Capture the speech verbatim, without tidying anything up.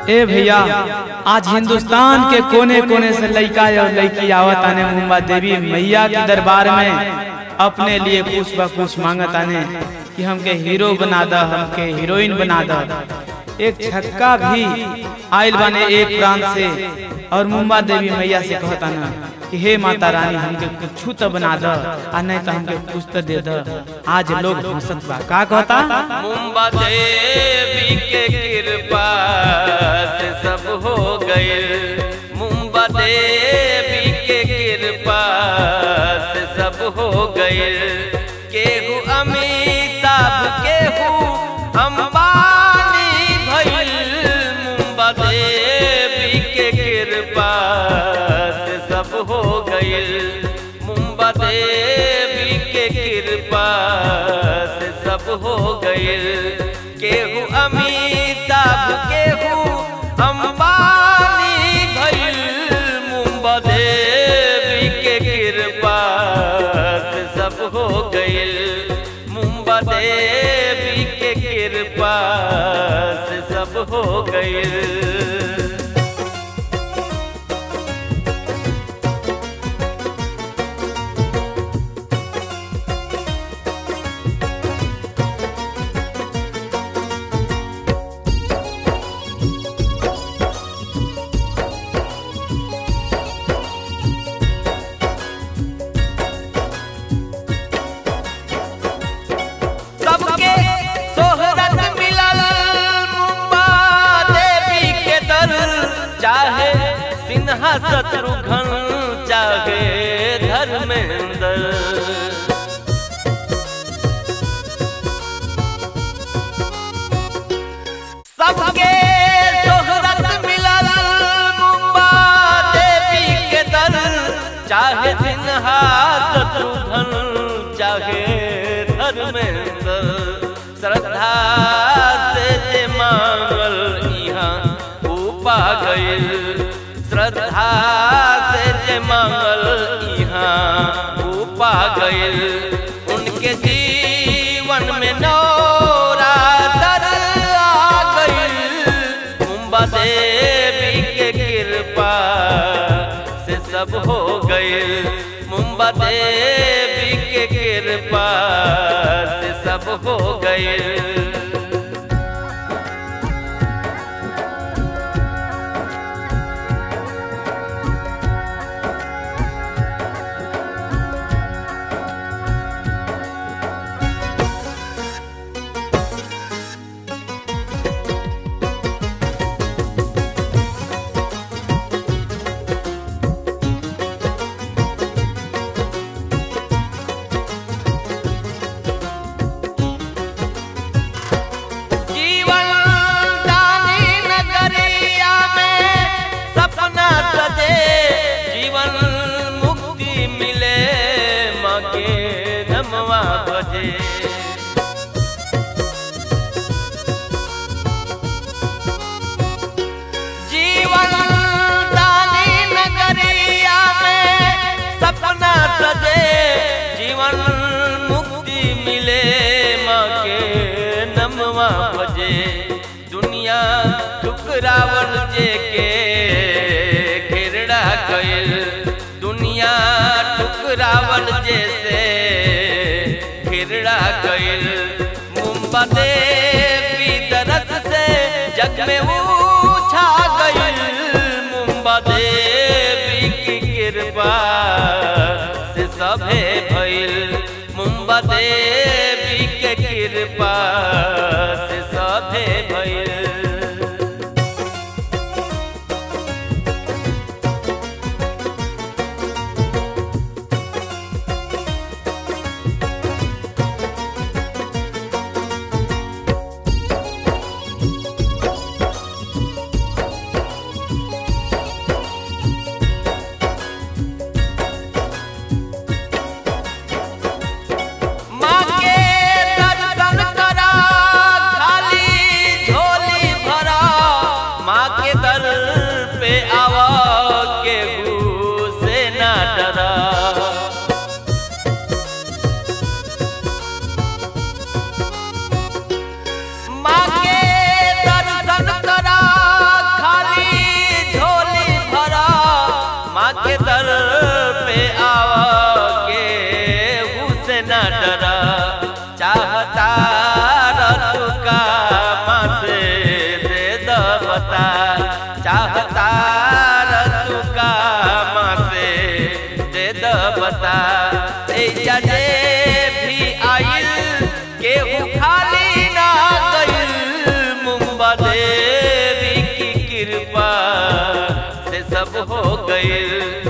ए भैया, आज हिंदुस्तान के कोने कोने से लड़का और लड़की आवत आने मुंबा देवी मैया के दरबार में अपने लिए कुछ ब कुछ मांगत आने कि हमके हीरो बना दा, हमके हीरोइन बना दा। एक छक्का भी आयल बने एक प्रांत से और मुंबा देवी मैया से कहता ना कि हे माता रानी हमके कुछ तो बना दा, आ नहीं तो हमके कुछ तो दे दा। आज लोग हंसत बा, का कहता मुंबा देवी के कृपा से सब हो गए, मुंबा देवी के कृपा से सब हो गए। केहू अमिताभ केहू अंबानी भइल, मुंबा देवी के कृपा से सब हो गए, मुंबा देवी के कृपा से सब हो गए। केहू अमिताभ केहू अंबानी भइल, मुंबा देवी के कृपा से सब हो गए, मुंबा देवी के कृपा से सब हो गए। सबके सोहरत मिलल मुंबा देवी के दर, चाहे सिन्हा शत्रुघ्न चाहे धर्मेंद्र। सबके सोहरत मिलल मुंबा देवी के दर, चाहे सिन्हा शत्रुघ्न चाहे धर्मेंद्र। श्रद्धा से जे मांगल यहाँ ऊ पा गइल, श्रद्धा से जे मांगल यहाँ ऊ पा गइल। उनके जीवन में नवरात्र आ गइल, मुंबा देवी के कृपा से सब हो गइल, मुंबा देवी के कृपा से सब हो गइल। जीवन मुक्ति मिले माँ के नमवा बजे, जीवन दानी नगरिया में सपना सजे। जीवन मुक्ति मिले माँ के नमवा बजे, दुनिया ठुकरावल जे के गइल, दुनिया ठुकरावल जैसे घिरड़ा गइल। मुंबा देवी दरस से जग में छा गइल, मुंबा देवी की कृपा से सभे भइल, मुंबा देवी के कृपा से सभे भइल। माँ के दर्शन करा जे भी आइल केहू खाली ना गइल मुंबा देवी की कृपा से सब हो गइल।